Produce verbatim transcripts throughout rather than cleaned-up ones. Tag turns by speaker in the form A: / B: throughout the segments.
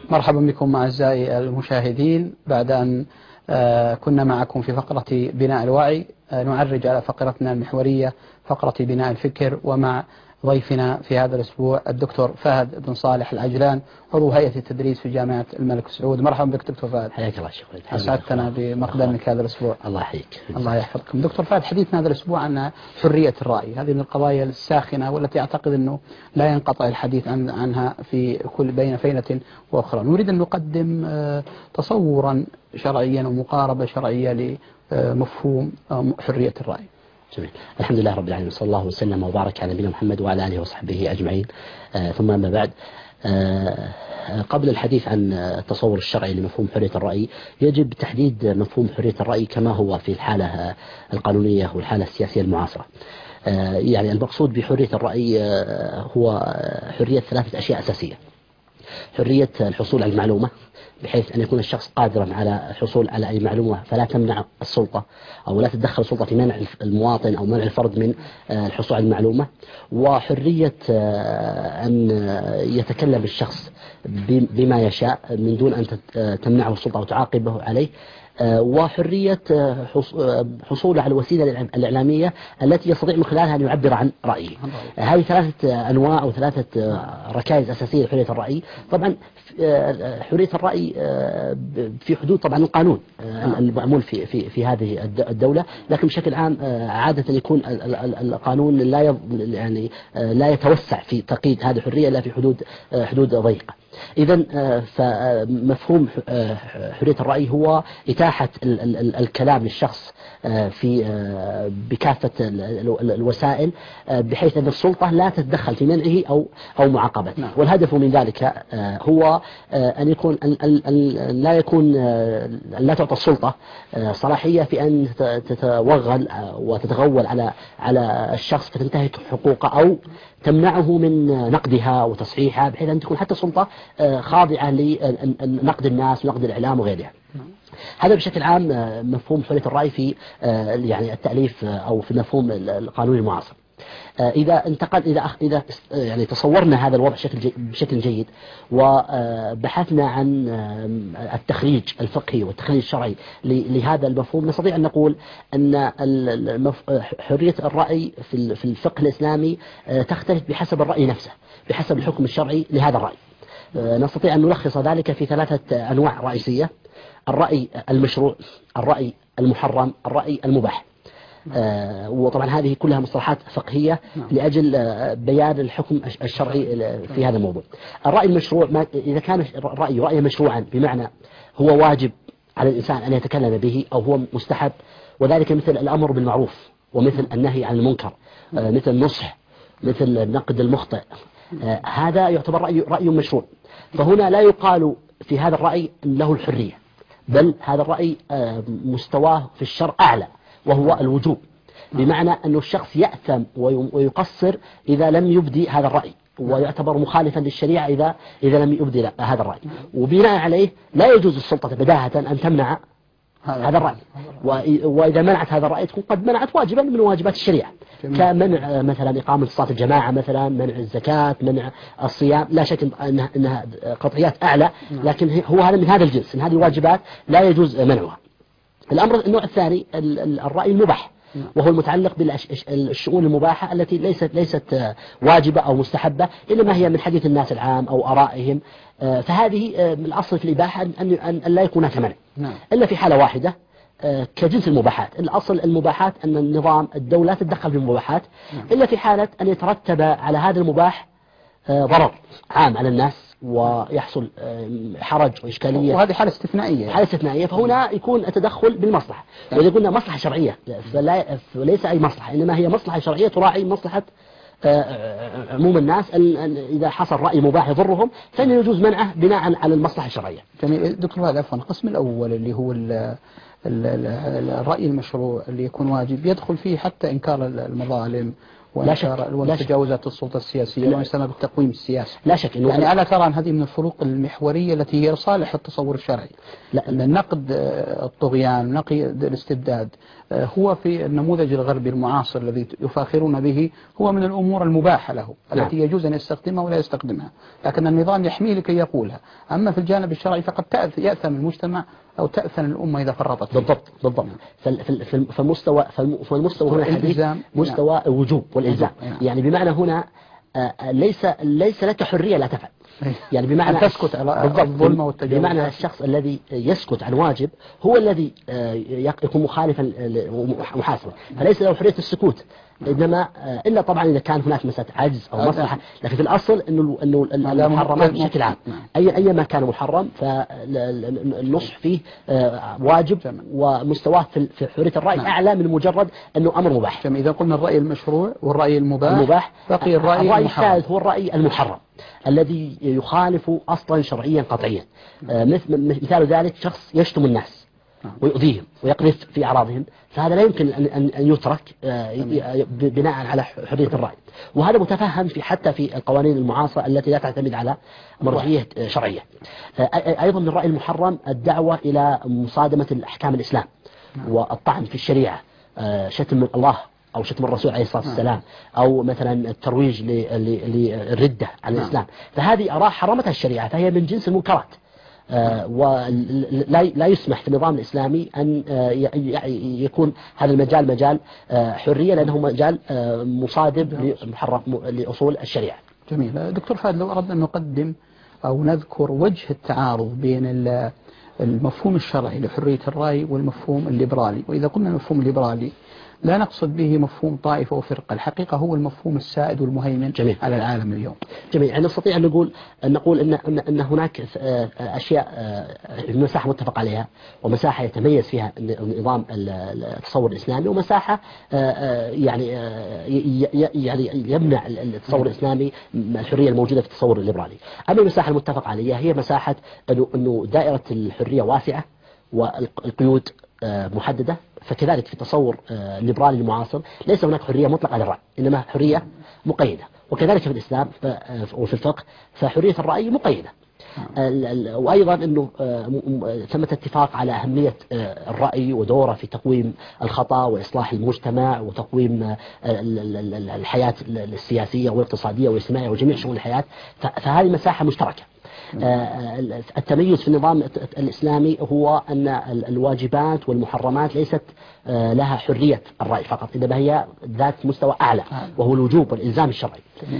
A: مرحبا بكم أعزائي المشاهدين. بعد أن كنا معكم في فقرة بناء الوعي، نعرج على فقرتنا المحورية فقرة بناء الفكر، ومع ضيفنا في هذا الأسبوع الدكتور فهد بن صالح العجلان، عضو هيئة التدريس في جامعة الملك سعود. مرحبا بك دكتور فهد.
B: حياك الله شكرا.
A: أسعدتنا بمقدمك هذا الأسبوع.
B: الله يحييك.
A: الله يحفظكم. دكتور فهد، حديثنا هذا الأسبوع عن حرية الرأي، هذه من القضايا الساخنة والتي أعتقد أنه لا ينقطع الحديث عن عنها في كل بين فينة وأخرى. نريد أن نقدم تصورا شرعيا ومقاربة شرعية لمفهوم حرية الرأي.
B: جميل. الحمد لله رب العالمين، صلى الله وسلم وبارك على نبينا محمد وعلى آله وصحبه أجمعين. آه ثم أما بعد، آه قبل الحديث عن التصور الشرعي لمفهوم حرية الرأي، يجب تحديد مفهوم حرية الرأي كما هو في الحالة القانونية والحالة السياسية المعاصرة. آه يعني المقصود بحرية الرأي آه هو حرية ثلاثة أشياء أساسية: حرية الحصول على المعلومة، بحيث أن يكون الشخص قادرا على الحصول على أي معلومة فلا تمنع السلطة أو لا تتدخل السلطة في منع المواطن أو منع الفرد من الحصول على المعلومة. وحرية أن يتكلم الشخص بما يشاء من دون أن تمنعه السلطة أو تعاقبه عليه. وحرية حصوله على الوسيلة الإعلامية التي يستطيع من خلالها أن يعبر عن رأيه. هذه ثلاثة أنواع أو ثلاثة ركائز أساسية لحرية الرأي. طبعا حرية الرأي في حدود طبعا القانون المعمول في في في هذه الدولة، لكن بشكل عام عادة يكون القانون لا يعني لا يتوسع في تقييد هذه الحرية إلا في حدود حدود ضيقة. إذا فمفهوم حرية الرأي هو إتاحة الكلام للشخص في بكافة الوسائل، بحيث أن السلطة لا تتدخل في منعه أو أو معاقبته. والهدف من ذلك هو أن يكون أن لا يكون لا تعطى السلطة صلاحية في أن تتوغل وتتغول على على الشخص فتنتهك حقوقه أو تمنعه من نقدها وتصحيحها، بحيث أن تكون حتى السلطة خاضعة لنقد الناس ونقد الإعلام وغيرها. هذا بشكل عام مفهوم حرية الرأي في يعني التأليف أو في المفهوم القانوني المعاصر. إذا انتقل إذا إذا يعني تصورنا هذا الوضع بشكل جي بشكل جيد وبحثنا عن التخريج الفقهي والتخريج الشرعي لهذا المفهوم، نستطيع أن نقول أن حرية الرأي في الفقه الإسلامي تختلف بحسب الرأي نفسه، بحسب الحكم الشرعي لهذا الرأي. نستطيع أن نلخص ذلك في ثلاثة أنواع رئيسية: الرأي المشروع، الرأي المحرم، الرأي المباح. آه وطبعا هذه كلها مصطلحات فقهية لأجل آه بيان الحكم الشرعي في هذا الموضوع. الرأي المشروع، ما إذا كان الرأي رأي مشروعا بمعنى هو واجب على الإنسان أن يتكلم به أو هو مستحب، وذلك مثل الأمر بالمعروف ومثل النهي عن المنكر، آه مثل النصح، مثل النقد المخطئ، آه هذا يعتبر رأي رأي مشروع. فهنا لا يقال في هذا الرأي له الحرية، بل هذا الرأي آه مستواه في الشرع أعلى، وهو الوجوب، بمعنى أن الشخص يأثم ويقصر إذا لم يبدي هذا الرأي، ويعتبر مخالفا للشريعة إذا إذا لم يبدي هذا الرأي. وبناء عليه لا يجوز السلطة بداهة أن تمنع هذا الرأي، وإذا منعت هذا الرأي تكون قد منعت واجبا من واجبات الشريعة، كمنع مثلا إقامة صلاة الجماعة، مثلا منع الزكاة، منع الصيام. لا شك أنها, أنها قطعيات أعلى، لكن هو هذا من هذا الجنس، من هذه الواجبات لا يجوز منعها. الأمر النوع الثاني الرأي المباح، وهو المتعلق بالشؤون المباحة التي ليست ليست واجبة أو مستحبة، إنما هي من حديث الناس العام أو آرائهم. فهذه من الأصل في الإباحة أن أن لا يكون هناك منع إلا في حالة واحدة كجنس المباحات. الأصل المباحات أن النظام الدولة تتدخل في المباحات إلا في حالة أن يترتب على هذا المباح ضرر عام على الناس ويحصل حرج وإشكالية،
A: وهذه حالة استثنائية
B: حالة استثنائية فهنا يكون التدخل بالمصلحة. وإذا قلنا مصلحة شرعية فلا فليس أي مصلحة، إنما هي مصلحة شرعية تراعي مصلحة عموم الناس. إذا حصل رأي مباح يضرهم فإن يجوز منعه بناء على المصلحة الشرعية.
A: جميل. دكتور هذا عفوا، القسم الأول اللي هو الرأي المشروع اللي يكون واجب يدخل فيه حتى إنكار المظالم وتجاوزات السلطة السياسية وما يسمى بالتقويم السياسي.
B: لا شك إنه
A: يعني ألا ترى أن هذه من الفروق المحورية التي هي صالح التصور الشرعي؟
B: لا
A: أن النقد الطغيان، نقد الاستبداد، هو في النموذج الغربي المعاصر الذي يفاخرون به هو من الأمور المباحة له التي يجوز أن يستخدمها ولا يستخدمها، لكن النظام يحميه لكي يقولها. أما في الجانب الشرعي فقد يأثم المجتمع أو تأثم الأمة إذا فرطت فيه.
B: بالضبط بالضبط. فالمستوى فالمستوى هنا حديث مستوى الوجوب والإلزام. يعني بمعنى هنا ليس ليس لك حرية لا تفعل، يعني بمعنى
A: أن تسكت على الظلم والتجاوز.
B: بمعنى الشخص الذي يسكت عن واجب هو الذي يكون مخالفا محاسبا، فليس له حرية السكوت، إنما إلا طبعا إذا كان هناك مسألة عجز أو مصلحة، لكن في الأصل إنه إنه المحرمات بشكل عام أي أي ما كان محرم فالنصح فيه واجب، ومستواه في حرية الرأي أعلى من مجرد أنه أمر مباح.
A: إذا قلنا الرأي المشروع والرأي المباح,
B: المباح
A: بقي الرأي,
B: الرأي الثالث هو الرأي المحرم الذي يخالف أصلا شرعيا قطعيا. مثال ذلك شخص يشتم الناس ويؤذيهم ويقذف في أعراضهم، فهذا لا يمكن أن أن يترك بناء على حرية الرأي، وهذا متفهم في حتى في القوانين المعاصرة التي لا تعتمد على مرجعية شرعية. أيضا من الرأي المحرم الدعوة إلى مصادمة الأحكام الإسلام والطعن في الشريعة، شتم من الله أو شتم الرسول عليه الصلاة والسلام، أو مثلا الترويج للردة عن الإسلام، فهذه آراء حرمتها الشريعة، فهي من جنس المنكرات. آه ولا لا يسمح في النظام الإسلامي أن آه يكون هذا المجال مجال آه حرية، لأنه مجال آه مصادم لأصول الشريعة.
A: جميل. دكتور فهد، لو أردنا أن نقدم أو نذكر وجه التعارض بين المفهوم الشرعي لحرية الرأي والمفهوم الليبرالي، وإذا قلنا المفهوم الليبرالي لا نقصد به مفهوم طائفة وفرقة، الحقيقة هو المفهوم السائد والمهيمن جميل. على العالم اليوم.
B: جميل. يعني نستطيع أن نقول أن نقول أن أن, أن هناك أشياء مساحة متفق عليها، ومساحة يتميز فيها نظام التصور الإسلامي، ومساحة يعني يعني يمنع التصور الإسلامي الحرية الموجودة في التصور الليبرالي. أما المساحة المتفق عليها هي مساحة أنه أنه دائرة الحرية واسعة والقيود محددة، فكذلك في التصور الليبرالي المعاصر ليس هناك حرية مطلقة للرأي، إنما حرية مقيدة، وكذلك في الإسلام وفي الفقه فحرية الرأي مقيدة. وأيضا أنه ثمة اتفاق على أهمية الرأي ودوره في تقويم الخطأ وإصلاح المجتمع وتقويم الحياة السياسية والاقتصادية والاجتماعية وجميع شؤون الحياة، فهذه مساحة مشتركة. التميز في النظام الإسلامي هو أن الواجبات والمحرمات ليست لها حرية الرأي فقط، إنما هي ذات مستوى أعلى وهو الوجوب والإلزام الشرعي.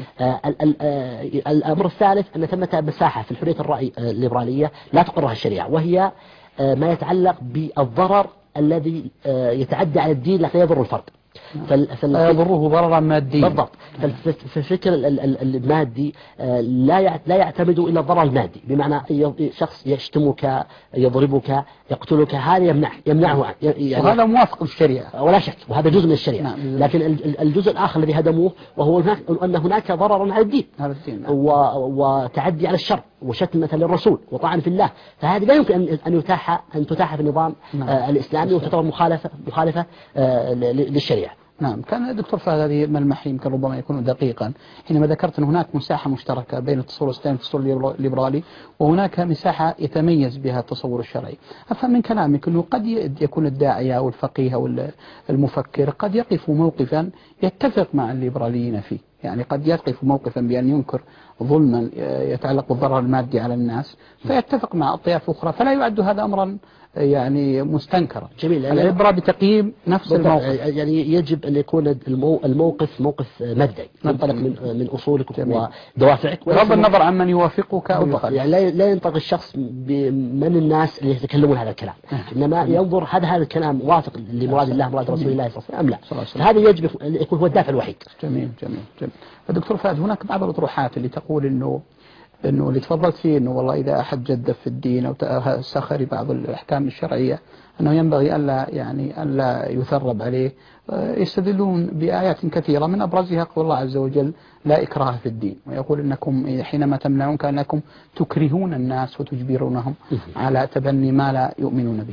B: الأمر الثالث أن ثمة مساحة في حرية الرأي الليبرالية لا تقرها الشريعة، وهي ما يتعلق بالضرر الذي يتعدى على الدين لكن يضر الفرد،
A: فيضره ضررا ماديا.
B: بالضبط. فالفكر المادي لا لا يعتمد إلا الضرر المادي، بمعنى شخص يشتمك يضربك يقتلك، هذا يمنع يمنعه
A: يعني، وهذا موافق للشريعة
B: ولا شك، وهذا جزء من الشريعة. نعم. لكن الجزء الآخر الذي هدموه وهو أن هناك ضررا على الدين وتعدي على الشر وشتم مثل الرسول وطعن في الله، فهذه لا يمكن أن يتاح أن تتاح في النظام نعم. الإسلامي، وتعتبر مخالفة مخالفة للشريعة.
A: نعم. كان دكتور فهد هذه ملمح يمكن ربما يكون دقيقا حينما ذكرت أن هناك مساحة مشتركة بين التصور الإسلامي والتصور الليبرالي، وهناك مساحة يتميز بها التصور الشرعي. أفهم من كلامك أنه قد يكون الداعية والفقيه أو المفكر قد يقف موقفا يتفق مع الليبراليين فيه، يعني قد يقف موقفا بأن ينكر ظلما يتعلق بالضرر المادي على الناس فيتفق مع أطياف أخرى، فلا يعد هذا أمرا يعني مستنكرا.
B: جميل.
A: العبرة بتقييم نفس الموقف،
B: يعني يجب أن يكون الموقف موقف مبدئي ينطلق من من أصولك ودوافعك،
A: بغض النظر عن من يوافقك أو يخالف.
B: يعني لا ينطق الشخص بمن الناس اللي يتكلمون هذا الكلام، إنما ينظر هذا هذا الكلام موافق لمراد الله مراد رسول الله صلى الله عليه وسلم أم لا. هذا يجب أن يكون هو الدافع الوحيد.
A: جميل جميل جميل. دكتور فهد، هناك بعض الأطروحات اللي تقول إنه انه اللي تفضلت فيه انه والله اذا احد جدف في الدين او سخر بعض الاحكام الشرعيه انه ينبغي الا يعني الا يثرب عليه، يستدلون بايات كثيره من ابرزها قول الله عز وجل لا اكراه في الدين، ويقول انكم حينما تمنعون كانكم تكرهون الناس وتجبرونهم على تبني ما لا يؤمنون به.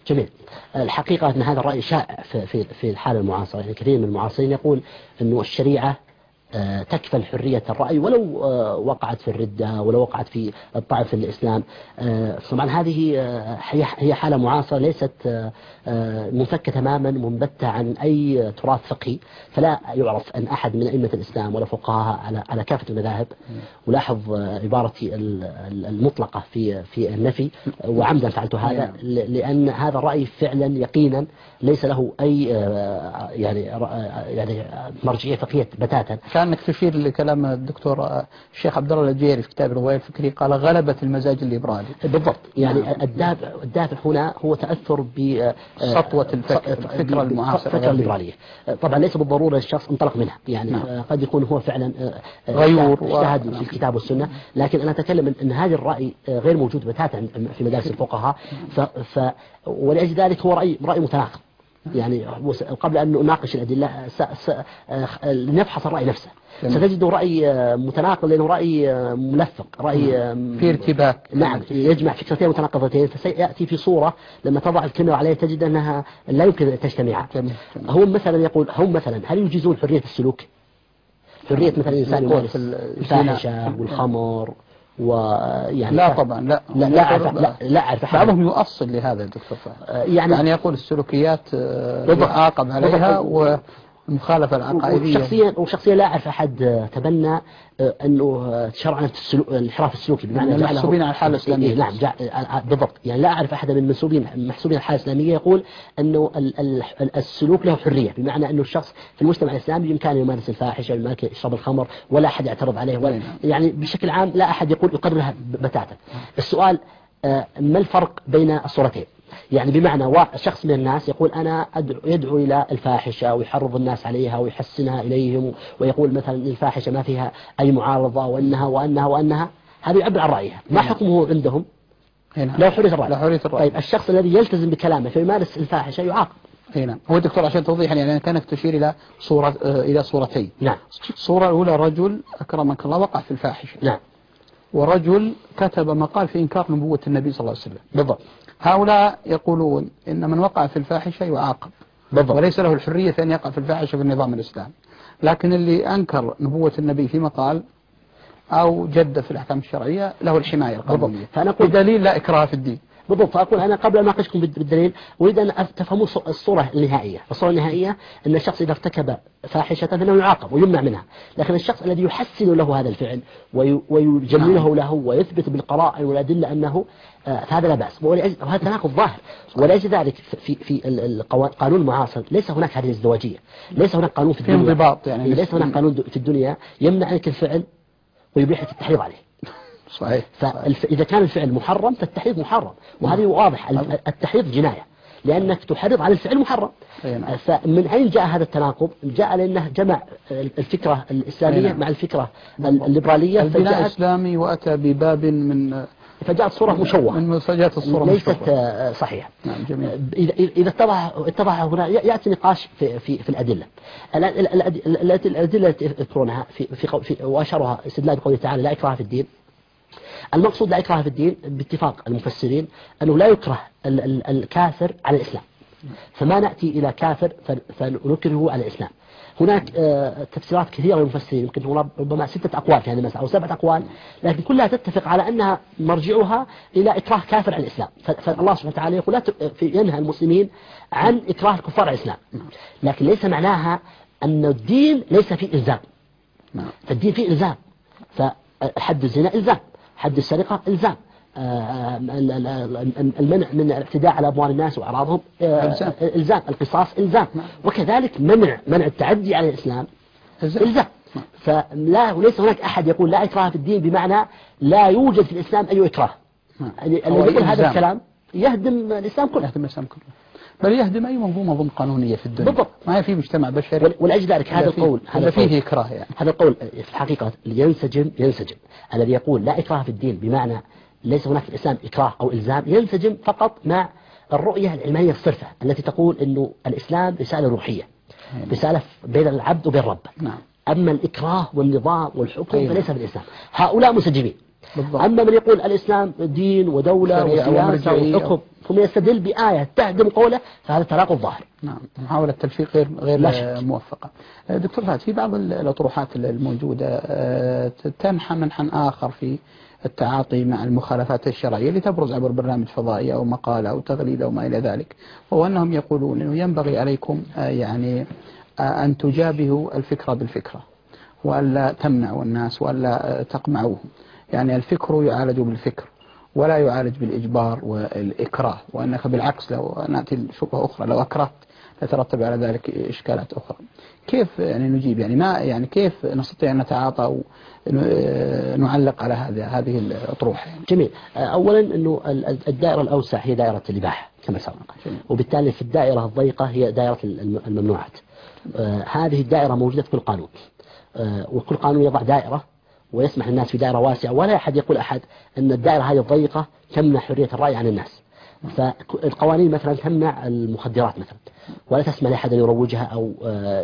B: جميل. الحقيقة أن هذا الرأي شائع في في في الحالة المعاصرة، يعني كثير من المعاصرين يقول أنه الشريعة تكفل حرية الرأي ولو وقعت في الردة ولو وقعت في الطعن في الإسلام. طبعا هذه هي حالة معاصرة ليست منفكة تماما منبتة عن أي تراث فقهي، فلا يعرف أن أحد من أئمة الإسلام ولا فقهاء على على كافة المذاهب، ولاحظ عبارتي المطلقة في في النفي وعمدا فعلت هذا لأن هذا الرأي فعلا يقينا ليس له أي يعني يعني مرجعية فقهية بتاتا.
A: كأنك تشير لكلام الدكتور الشيخ عبد الله الجيري في كتاب الرواية الفكري، قال غلبت المزاج الليبرالي.
B: بالضبط، يعني الدافع الدافع هنا هو تأثر
A: بسطوة الفكرة المعاصرة
B: الفكرة الليبرالية. طبعا ليس بالضرورة الشخص انطلق منها، يعني نعم. قد يكون هو فعلا
A: غيور
B: اجتهد و... في الكتاب والسنة، لكن أنا أتكلم أن هذا الرأي غير موجود بتاتا في مدارس الفقهاء، ف... ف... ولأجل ذلك هو رأي رأي متناقض. يعني قبل أن نناقش الأدلة س... س... نفحص الرأي نفسه، ستجد رأي متناقض لأنه رأي ملفق، رأي
A: في ارتباك.
B: نعم، يجمع فكرتين متناقضتين، فسيأتي في صورة لما تضع الكاميرا عليها تجد أنها لا يمكن أن تجتمع. هم مثلا يقول هم مثلا هل يجيزون حرية السلوك؟ حرية مثلا الإنسان يمارس الفاحشة والخمر ويعني
A: لا طبعا لا
B: لا لا أعرف لا, لا أعرف
A: بعضهم يؤصل لهذا الدكتور فهد، يعني يعني يقول السلوكيات يعاقب عليها والمخالفة العقائدية.
B: وشخصيا وشخصيا لا أعرف أحد تبنى أنه شرعنا الانحراف السلوكي بمعنى
A: المحسوبين على الحالة الإسلامية.
B: نعم بالضبط، يعني لا أعرف أحد من المنسوبين محسوبين على الحالة الإسلامية يقول أنه السلوك له حرية، بمعنى أنه الشخص في المجتمع الإسلامي بإمكانه يمارس الفاحشة، بإمكانه يشرب الخمر ولا أحد يعترض عليه ولا يعني بشكل عام لا أحد يقول يقررها بتاتا. السؤال ما الفرق بين الصورتين؟ يعني بمعنى شخص من الناس يقول أنا أدعو يدعو إلى الفاحشة ويحرض الناس عليها ويحسنها إليهم ويقول مثلا الفاحشة ما فيها أي معارضة وأنها وأنها وأنها، هذا يعبر عن رأيه. ما حكمه عندهم؟ لا حرية الرأي.
A: لا حرية الرأي.
B: طيب الشخص الذي يلتزم بكلامه فيمارس الفاحشة يعاقب.
A: هنا هو دكتور عشان توضيح يعني كانك تشير إلى صورة إلى صورتين.
B: نعم.
A: الصورة الأولى رجل أكرمك الله وقع في الفاحشة.
B: نعم.
A: ورجل كتب مقال في إنكار نبوة النبي صلى الله عليه وسلم.
B: بالضبط.
A: هؤلاء يقولون إن من وقع في الفاحشة يعاقب.
B: بالضبط.
A: وليس له الحرية أن يقع في الفاحشة في النظام الإسلامي، لكن اللي أنكر نبوة النبي في مقال أو جد في الأحكام الشرعية له الحماية القانونية.
B: فأنا أقول
A: بدليل لا إكراه في الدين.
B: بالضبط. فأقول أنا قبل أن أناقشكم بالدليل أريد أن تفهموا الصورة النهائية. الصورة النهائية أن الشخص إذا ارتكب فاحشة فإنه يعاقب ويمنع منها، لكن الشخص الذي يحسن له هذا الفعل ويجمله له ويثبت بالقرائن والأدلة أنه فهذا لا بأس، وهذا تناقض ظاهر. وليس ذلك في في القانون المعاصر ليس هناك هذه الازدواجية، ليس هناك قانون في الدنيا
A: انضباط يعني
B: ليس هناك قانون في الدنيا يمنع عنك الفعل ويبيح لك التحريض عليه.
A: صحيح.
B: فإذا كان الفعل محرم فالتحريض محرم، وهذه واضح. التحريض جناية لأنك تحرض على الفعل محرم. فمن أين جاء هذا التناقض؟ جاء لأنه جمع الفكرة الإسلامية مع الفكرة الليبرالية.
A: البناء الإسلامي وأتى بباب من
B: فجاءت صورة مشوهة
A: من فجاءت الصورة
B: ليست صحيحة.
A: نعم جميل.
B: إذا إذا اتضح اتضح هنا يأتي نقاش في في في الأدلة. الأدلة التي يذكرونها في في وأشرها استدلال بقوله تعالى لا إكراه في الدين. المقصود لا إكراه في الدين باتفاق المفسرين أنه لا يكره الكافر على الإسلام، فما نأتي إلى كافر فنكره على الإسلام. هناك تفسيرات كثيرة للمفسرين، يمكن ربما ستة أقوال في هذه المسألة أو سبعة أقوال، لكن كلها تتفق على أنها مرجعها إلى إكراه كافر على الإسلام. فالله سبحانه وتعالى يقول لا ينهى المسلمين عن إكراه الكفار على الإسلام، لكن ليس معناها أن الدين ليس فيه إلزام. فالدين فيه إلزام، فحد الزنا إلزام، حد السرقة إلزام، المنع من الاعتداء على أموال الناس وأعراضهم إلزام، القصاص إلزام، وكذلك منع منع التعدي على الإسلام إلزام. فلا وليس هناك أحد يقول لا إكراه في الدين بمعنى لا يوجد في الإسلام أي إكراه. الذي يقول هذا الكلام يهدم الإسلام كله.
A: يهدم الإسلام كله، بل يهدم أي منظومة ضمن قانونية في الدنيا.
B: بالضبط.
A: ما في مجتمع بشري.
B: ولأجل ذلك هذا القول
A: هذا فيه إكراه يعني.
B: هذا القول في الحقيقة ينسجم ينسجم الذي يقول لا إكراه في الدين بمعنى ليس هناك في الإسلام إكراه أو إلزام ينسجم فقط مع الرؤية العلمانية الصرفة التي تقول إنه الإسلام رسالة روحية، رسالة بين العبد وبين رب.
A: نعم.
B: أما الإكراه والنظام والحكم فليس في الإسلام. هؤلاء منسجمين
A: بالضبط.
B: أما من يقول الإسلام دين ودولة وسياسة وحكم ثم يستدل بآية تهدم قوله فهذا تناقض ظاهر.
A: نعم، محاولة تلفيق غير غير موفقة. دكتور فهد، في بعض الأطروحات الموجودة تنحى منحى آخر في التعاطي مع المخالفات الشرعية اللي تبرز عبر برنامج فضائي أو مقالة أو تغريدة أو ما إلى ذلك، وهو أنهم يقولون أنه ينبغي عليكم يعني أن تجابهوا الفكرة بالفكرة وألا تمنعوا الناس وألا تقمعوهم. يعني الفكر يعالج بالفكر ولا يعالج بالإجبار والإكراه، وأنك بالعكس لو نأتي شبهة أخرى لو أكرهت يترتب على ذلك إشكالات أخرى. كيف يعني نجيب يعني ما يعني كيف نستطيع أن نتعاطى أو نعلق على هذه هذه الأطروحة يعني؟
B: جميل. أولا أنه الدائرة الأوسع هي دائرة الإباحة كما سبق، وبالتالي في الدائرة الضيقة هي دائرة الممنوعات. هذه الدائرة موجودة في كل قانون، وكل قانون يضع دائرة ويسمح للناس في دائرة واسعة، ولا أحد يقول أحد أن الدائرة هذه الضيقة تمنع حرية الرأي عن الناس. فالقوانين مثلا تمنع المخدرات مثلا ولا تسمح لأحد أن يروجها أو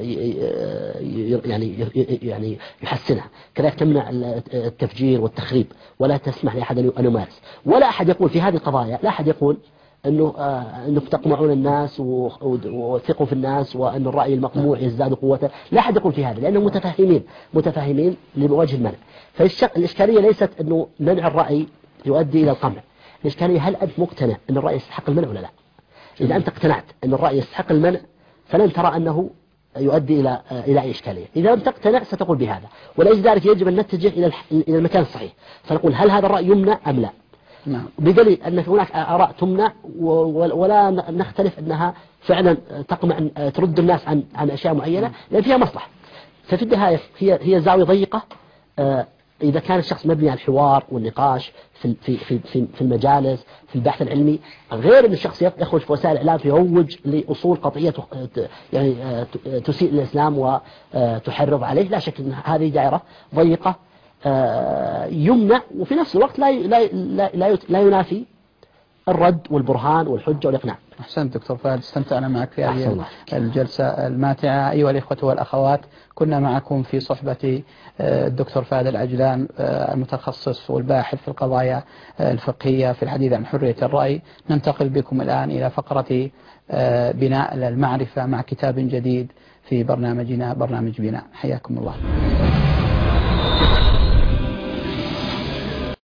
B: يعني يعني يحسنها، كذلك تمنع التفجير والتخريب ولا تسمح لأحد أن يمارس. ولا أحد يقول في هذه القضايا، لا أحد يقول أنه أنه تقمعون الناس وثقوا في الناس وأن الرأي المقموع يزداد قوة، لا أحد يقول في هذا، لأنهم متفاهمين متفاهمين لوجه المنع. فالإشكالية ليست أنه منع الرأي يؤدي إلى القمع، الإشكالية هل أنت مقتنع أن الرأي يستحق المنع ولا لا؟ إذا أنت اقتنعت أن الرأي يستحق المنع فلن ترى أنه يؤدي إلى إلى إشكالية. إذا لم تقتنع ستقول بهذا، ولأجل ذلك يجب أن نتجه إلى إلى المكان الصحيح، فنقول هل هذا الرأي يمنع أم لا؟
A: نعم.
B: بدليل أن هناك آراء تمنع ولا نختلف أنها فعلا تقمع ترد الناس عن عن أشياء معينة لأن فيها مصلحة. ففي النهاية هي هي زاوية ضيقة. إذا كان الشخص مبني على الحوار والنقاش في في في في المجالس في البحث العلمي، غير أن الشخص يخرج في وسائل الإعلام فيروج لأصول قطعية يعني تسيء الإسلام وتحرض عليه، لا شك أن هذه دائرة ضيقة يمنع، وفي نفس الوقت لا لا لا لا ينافي الرد والبرهان والحجة والإقناع.
A: أحسنت دكتور فهد، استمتعنا معك في هذه الجلسة الماتعة. أيها الإخوة والأخوات، كنا معكم في صحبة الدكتور فهد العجلان المتخصص والباحث في القضايا الفقهية في الحديث عن حرية الرأي. ننتقل بكم الآن إلى فقرة بناء المعرفة مع كتاب جديد في برنامجنا برنامج بناء. حياكم الله.